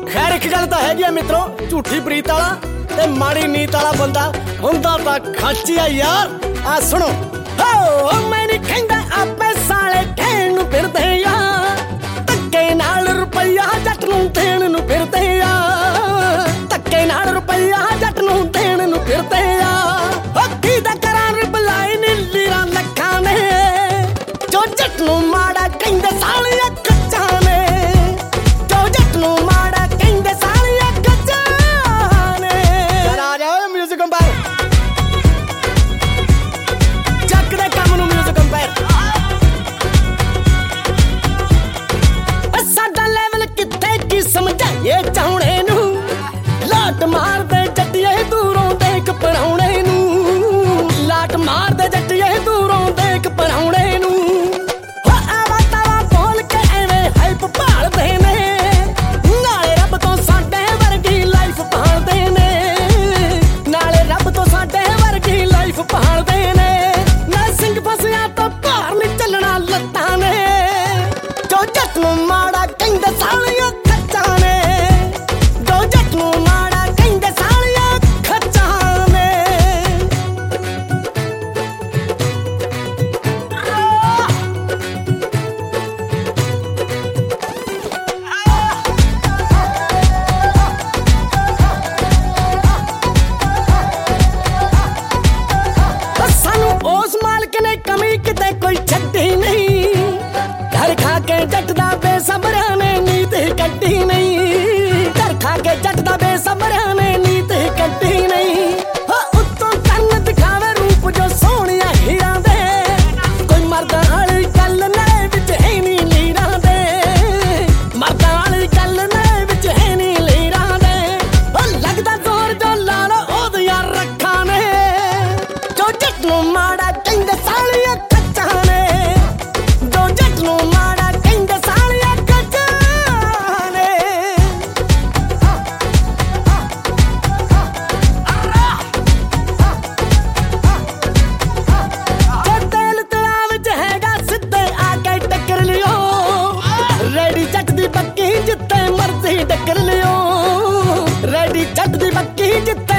खैर एक गल तां हैगी आ मित्रों, झूठी प्रीत वाला ते माड़ी नीत वाला बंदा हुंदा तां खाची आ यार। आ सुनो, हो मैं नहीं कहंदा आपे साले कहण नूं फिरदे आ, धक्के नाल रुपया जट नूं देण नूं फिरदे आ, धक्के नाल रुपया जट नूं देण नूं फिरदे आ। की दा करां रिपलाई नी लीरां लखां ने, जो जट नूं माड़ा कहंदे सालिया कच्चा ने, जो जट नूं माड़ा कहंदे सालिया कच्चा ने। आ जाओ म्यूजिक अंपायर, जग दे काम नूं म्यूजिक अंपायर। साडा लेवल कित्थे की समझाइए चाहुणे नूं, लाट मार दे जट्टिए दूरों देख पराउणे नूं, लाट मार दे जट्टिए दूरों देख पराउणे नूं। हो आवा तावा बोल के एवें हाइप भालदे ने, नाले रब तो साडे वर्गी लाइफ भालदे ने, नाले रब तो साडे वर्गी लाइफ भालदे ने। ना सिंह फसिया तो भार नहीं चलना लत्तां ने, जो जट नूं माड़ा कहंदे सालिया खच्चा ने, जो जट नूं माड़ा कहंदे सालिया खच्चा ने। सानू उस मालक ने कमी किते कोई छड्डी नहीं, घर खा के जट दा बेसबरिया ने नीत कट्टी नहीं, घर खा के जट दा बेसबरिया ने नीत कट्टी नहीं। हो उत्तों करन दिखावे रूप जो सोहणिया हीरां दे, कोई मर्दां वाली गल नाले विच है नी लीरां दे, मर्दां वाली गल नाले विच है नी लीरां दे। हो लगदा जोर जो ला लो ओदियां रखां ने, जो जट नूं माड़ा कहंदे सालिया कच्चा ने, जो जट नूं माड़ा कहंदे सालिया कच्चा ने। जे तेल तला विच हैगा सिद्धे आके टक्कर लियो, रेडी जट दी बक्की जित्ते मर्जी टक्कर लियो, रेडी जट दी बक्की जित्ते